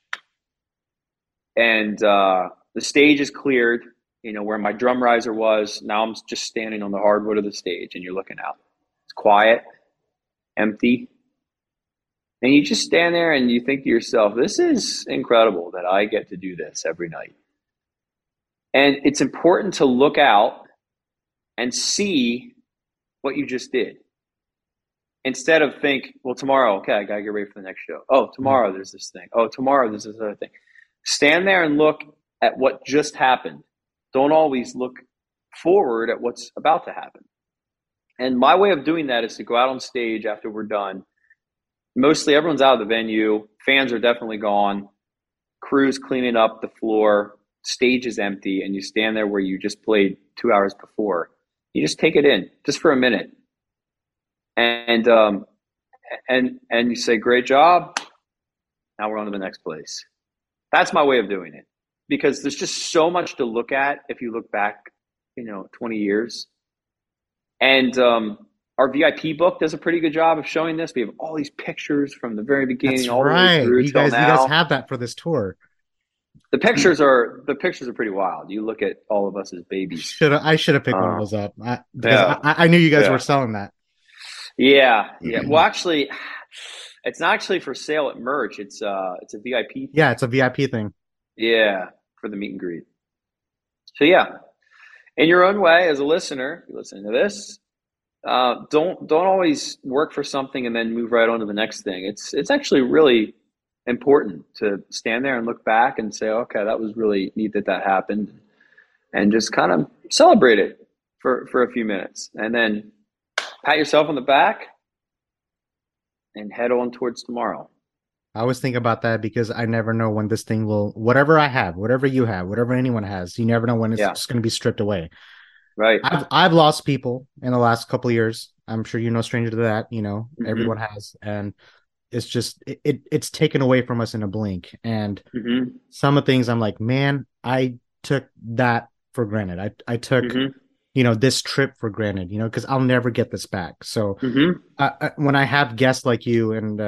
and the stage is cleared. You know where my drum riser was. Now I'm just standing on the hardwood of the stage, and you're looking out. It's quiet, empty, and you just stand there and you think to yourself, "This is incredible that I get to do this every night." And it's important to look out and see what you just did instead of think, well, tomorrow, okay, I gotta get ready for the next show. Oh, tomorrow there's this thing. Oh, tomorrow there's this other thing. Stand there and look at what just happened. Don't always look forward at what's about to happen. And my way of doing that is to go out on stage after we're done. Mostly everyone's out of the venue. Fans are definitely gone. Crew's cleaning up the floor. Stage is empty, and you stand there where you just played 2 hours before. You just take it in, just for a minute, and you say, "Great job." Now we're on to the next place. That's my way of doing it because there's just so much to look at if you look back, 20 years. And our VIP book does a pretty good job of showing this. We have all these pictures from the very That's beginning all the way right. through till You guys now. have that for this tour. The pictures are pretty wild. You look at all of us as babies. I should have picked one of Uh, those up because yeah, I knew you guys were yeah, selling that. yeah. Well, actually, it's not actually for sale at merch. It's a VIP Yeah, thing. it's a VIP thing. Yeah, for the meet and greet. So yeah, in your own way, as a listener, if you're listening to this, don't always work for something and then move right on to the next thing. It's actually really important to stand there and look back and say, okay, that was really neat that happened, and just kind of celebrate it for a few minutes, and then pat yourself on the back and head on towards tomorrow. I always think about that because I never know when this thing will, whatever I have, whatever you have, whatever anyone has, you never know when it's Yeah, just going to be stripped away. right. I've lost people in the last couple of years. I'm sure you're no stranger to that. Everyone Hmm. has, and it's just it's taken away from us in a blink. And Hmm. some of the things I'm like, man, I took that for granted. I took Hmm. this trip for granted. Because I'll never get this back. So Hmm. when I have guests like you, and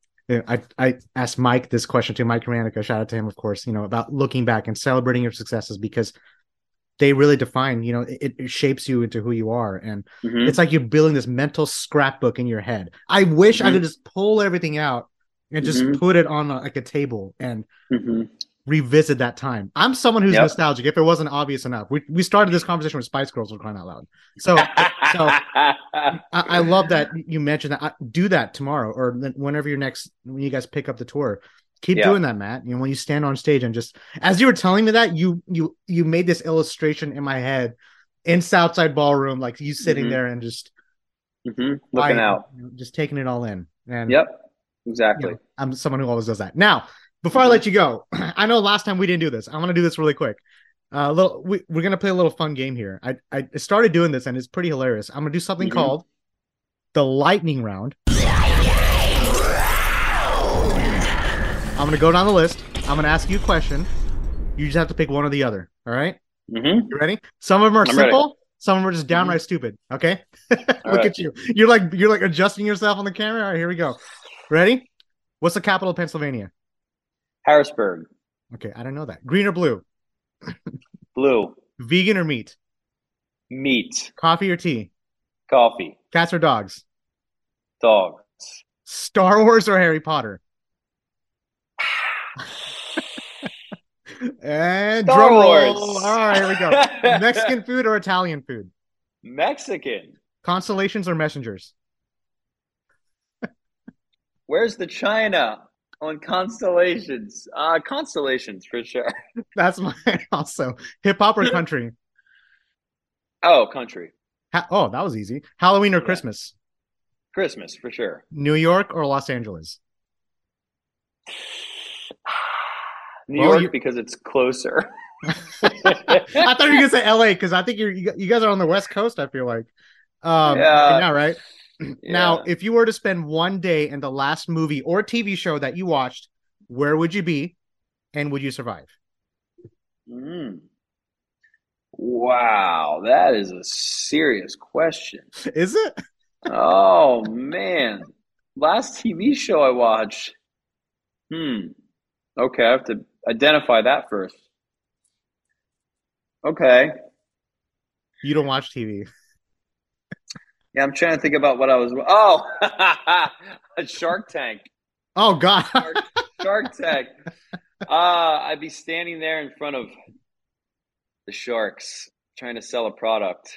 I asked Mike this question too, Mike Ranica, shout out to him, of course, about looking back and celebrating your successes because they really define, it shapes you into who you are. And it's Hmm. like you're building this mental scrapbook in your head. I wish I Hmm. could just pull everything out and just Hmm. put it on like a table and Hmm. revisit that time. I'm someone who's Yep. nostalgic. If it wasn't obvious enough, we started this conversation with Spice Girls, we're crying out loud. So I love that you mentioned that. Do that tomorrow or whenever when you guys pick up the tour. Keep Yeah. doing that, Matt. When you stand on stage and just as you were telling me that, you made this illustration in my head in Southside Ballroom, like you sitting Hmm. there and just Looking quiet, out. just taking it all in. And Yep. Exactly. I'm someone who always does that. Now, before I Hmm. let you go, I know last time we didn't do this. I'm gonna do this really quick. We're gonna play a little fun game here. I started doing this and it's pretty hilarious. I'm gonna do something Hmm. called the lightning round. I'm gonna go down the list. I'm gonna ask you a question. You just have to pick one or the other. All right? Hmm. You ready? Some of them are I'm ready. simple. Some of them are just Hmm. downright stupid. Okay? All Look right. at you. You're like adjusting yourself on the camera. All right, here we go. Ready? What's the capital of Pennsylvania? Harrisburg. Okay, I don't know that. Green or blue? Blue. Vegan or meat? Meat. Coffee or tea? Coffee. Cats or dogs? Dogs. Star Wars or Harry Potter? And Star drum Wars. roll. All right, here we go. Mexican food or Italian food? Mexican. Constellations or messengers? Where's the China on constellations? Constellations for sure. That's mine also. Hip hop or country? Oh, country. Oh, that was easy. Halloween or Yeah. Christmas? Christmas for sure. New York or Los Angeles? New Well, York because it's closer. I thought you were gonna say LA because I think you guys are on the West Coast, I feel like. Right Yeah. now, right? Now, Yeah. if you were to spend one day in the last movie or TV show that you watched, where would you be and would you survive? Mm. Wow, that is a serious question. Is it? Oh man. Last TV show I watched. Hmm. Okay, I have to identify that first. Okay. You don't watch TV. Yeah, I'm trying to think about what I was. Oh, Shark Tank. Oh God. Shark, Shark Tank. I'd be standing there in front of the sharks trying to sell a product.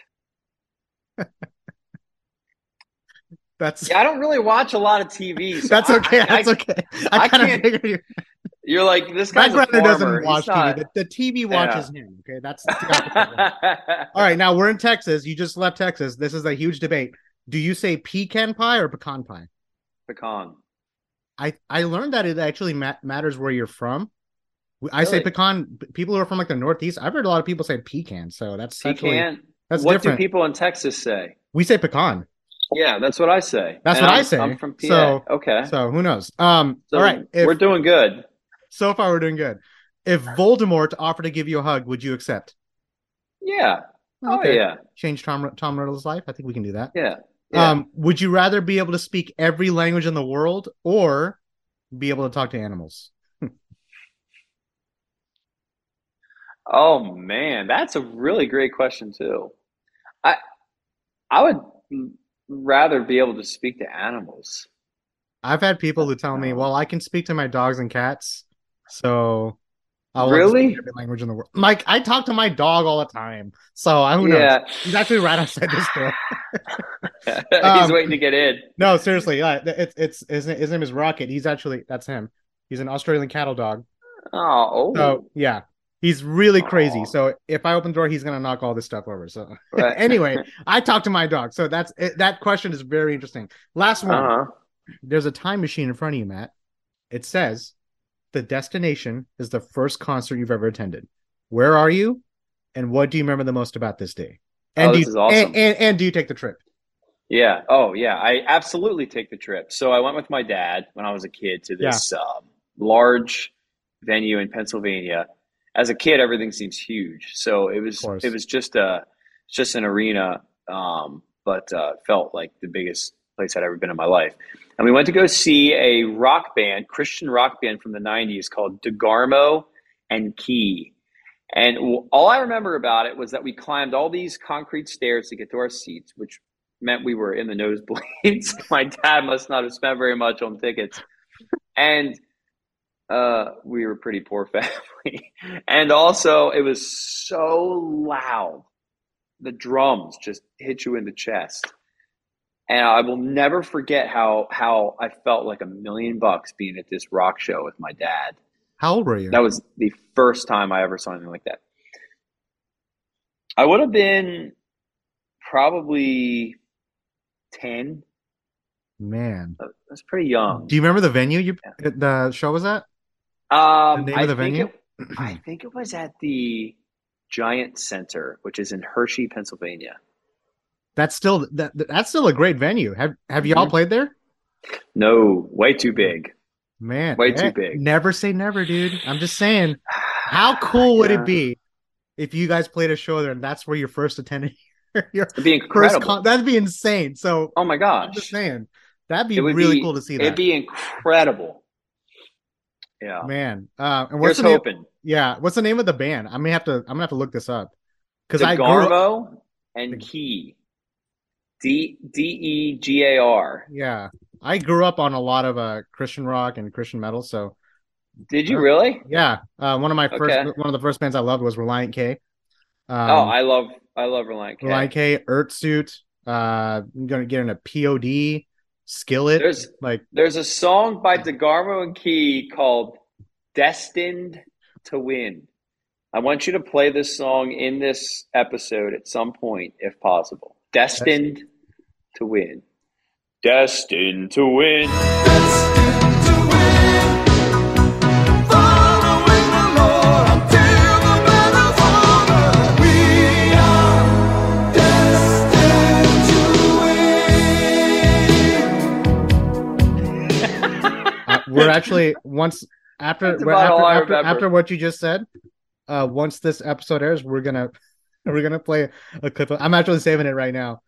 That's Yeah, I don't really watch a lot of TV, so that's okay. That's okay. I I kind of can't. figured you. You're like this My guy's a brother doesn't farmer. watch He's not. TV. The TV Yeah. watches him. Okay, that's the opposite. All right, now we're in Texas. You just left Texas. This is a huge debate. Do you say pecan pie or pecan pie? Pecan. I learned that it actually matters where you're from. I say Really? pecan. People who are from like the Northeast, I've heard a lot of people say pecan. So that's actually Pecan. that's What different. do people in Texas say? We say pecan. Yeah, that's what I say. That's And what I I'm say. from PA. So Okay. so who knows? So All right. we're doing good. So far we're doing good. If Voldemort offered to give you a hug, would you accept? Yeah. Oh Okay. yeah. Change Tom Riddle's life. I think we can do that. Yeah. Yeah. Would you rather be able to speak every language in the world or be able to talk to animals? Oh man, that's a really great question too. I I would rather be able to speak to animals. I've had people who tell me, Um, well, I can speak to my dogs and cats, so I'll just speak really? every language in the world. Mike, I talk to my dog all the time, so who knows? Yeah. He's actually right outside this door. He's Um, waiting to get in. no, seriously, it's his name is Rocket. He's actually that's him. He's an Australian cattle dog. So Oh, yeah, he's really crazy. oh, So if I open the door, he's gonna knock all this stuff over. So right. anyway, I talk to my dog. So that question is very interesting. Last one. Uh-huh. There's a time machine in front of you, Matt. It says the destination is the first concert you've ever attended. Where are you, and what do you remember the most about this day? And Oh, do this you is awesome. and do you take the trip? Yeah. Oh, yeah. I absolutely take the trip. So I went with my dad when I was a kid to Yeah, this large venue in Pennsylvania. As a kid, everything seems huge. So it of was it course. was just an arena, but felt like the biggest place I'd ever been in my life. And we went to go see a rock band, Christian rock band from the '90s called DeGarmo and Key. And all I remember about it was that we climbed all these concrete stairs to get to our seats, which meant we were in the nosebleeds. My dad must not have spent very much on tickets. And we were a pretty poor family. And also, it was so loud. The drums just hit you in the chest. And I will never forget how I felt like $1 million being at this rock show with my dad. How old were you? That was the first time I ever saw anything like that. I would have been probably 10. Man, That's pretty young. do you remember the venue Yeah. the show was at? The name of the venue? I think it was at the Giant Center, which is in Hershey, Pennsylvania. That's still a great venue. Have y'all Hmm. played there? No, way too big. Man, Way too big. never say never, dude. I'm just saying, how cool would it Yeah, be if you guys played a show there and that's where your first attended your it'd be incredible. that'd be insane. So Oh my I'm just gosh, saying that'd be it would really cool to be. see It'd that. be incredible. Yeah. Man. And what's Here's the name? hoping. Yeah, what's the name of the band? I'm gonna have to look this up because I grew up. DeGarmo and Key. Degar. Yeah, I grew up on a lot of Christian rock and Christian metal, so Did you really? Yeah. One of Okay. the first bands I loved was Reliant K. Oh, I love Reliant K. Reliant K, Earthsuit. I'm gonna get into POD, Skillet. There's a song by DeGarmo and Key called "Destined to Win." I want you to play this song in this episode at some point, if possible. Destined to win. Destined to win. Destined to win. Following the Lord until the battle's over. We are destined to win. We're actually after what you just said. Once this episode airs, we're gonna play a clip. I'm actually saving it right now.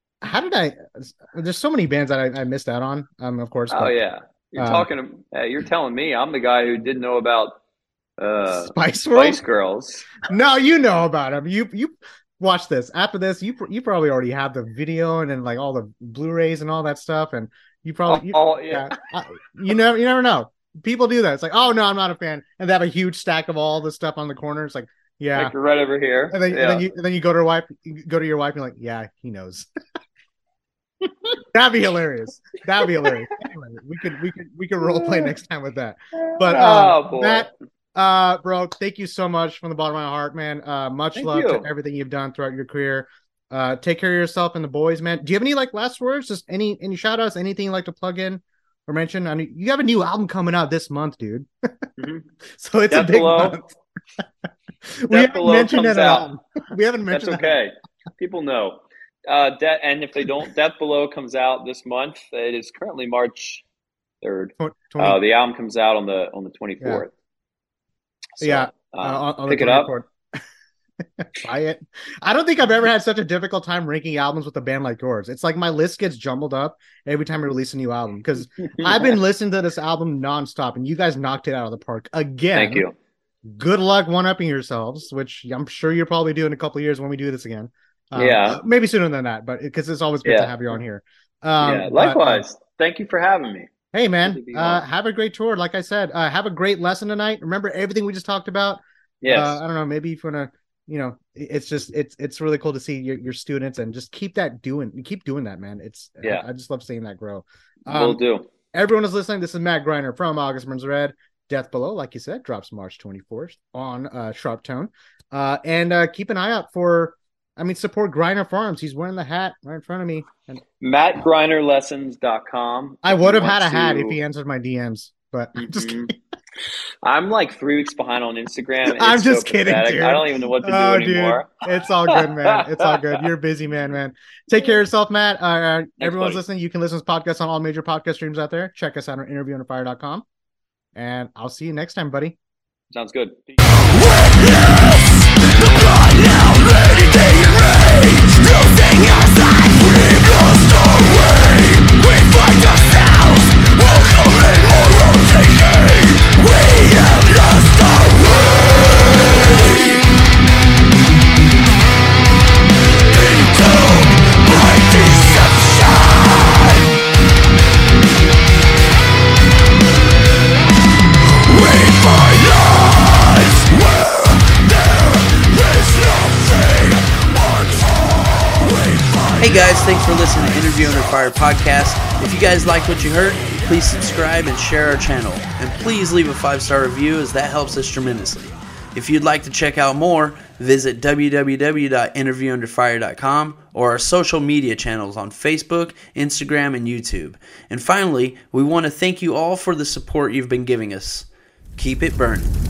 There's so many bands that I missed out on. Of course. Yeah, you're telling me I'm the guy who didn't know about Spice Girls. No, you know about them. You watch this. After this, you probably already have the video and then like all the Blu-rays and all that stuff, and you probably you never know. People do that. It's like, oh no, I'm not a fan, and they have a huge stack of all the stuff on the corner. It's like, yeah, like right over here, and then you go to your wife, and you're like, yeah, he knows. That'd be hilarious. Anyway, we could role play next time with that. But Matt, bro, thank you so much from the bottom of my heart, man. Much love to everything you've done throughout your career. Take care of yourself and the boys, man. Do you have any like last words? Just any shout outs, anything you'd like to plug in or mention? I mean, you have a new album coming out this month, dude. Mm-hmm. So it's a big month. We haven't mentioned it at all. We haven't mentioned That's okay. People know. And if they don't, Death Below comes out this month. It is currently March 3rd. The album comes out on the 24th. Yeah. So, pick it up. Buy it. I don't think I've ever had such a difficult time ranking albums with a band like yours. It's like my list gets jumbled up every time we release a new album because I've been listening to this album nonstop, and you guys knocked it out of the park again. Thank you. Good luck one-upping yourselves, which I'm sure you'll probably do in a couple of years when we do this again. Maybe sooner than that, but because it's always good to have you on here. Likewise. Thank you for having me. Hey, man, have a great tour. Like I said, have a great lesson tonight. Remember everything we just talked about. Yes. I don't know. Maybe if you want to, it's really cool to see your students and just keep doing that, man. I just love seeing that grow. Will do. Everyone is listening. This is Matt Greiner from August Burns Red. Death Below, like you said, drops March 24th on Sharp Tone. And keep an eye out for, support Greiner Farms. He's wearing the hat right in front of me. And MattGreinerLessons.com. I would have had a hat if he answered my DMs, but I'm just kidding. I'm like 3 weeks behind on Instagram. I'm just kidding, dude. I don't even know what to do anymore. Dude. It's all good, man. It's all good. You're a busy man. Take care of yourself, Matt. Everyone's listening. You can listen to this podcast on all major podcast streams out there. Check us out on interviewunderfire.com. And I'll see you next time, buddy. Sounds good. Peace. Hey guys, thanks for listening to Interview Under Fire podcast. If you guys liked what you heard, please subscribe and share our channel. And please leave a 5-star review as that helps us tremendously. If you'd like to check out more, visit www.interviewunderfire.com or our social media channels on Facebook, Instagram, and YouTube. And finally, we want to thank you all for the support you've been giving us. Keep it burning.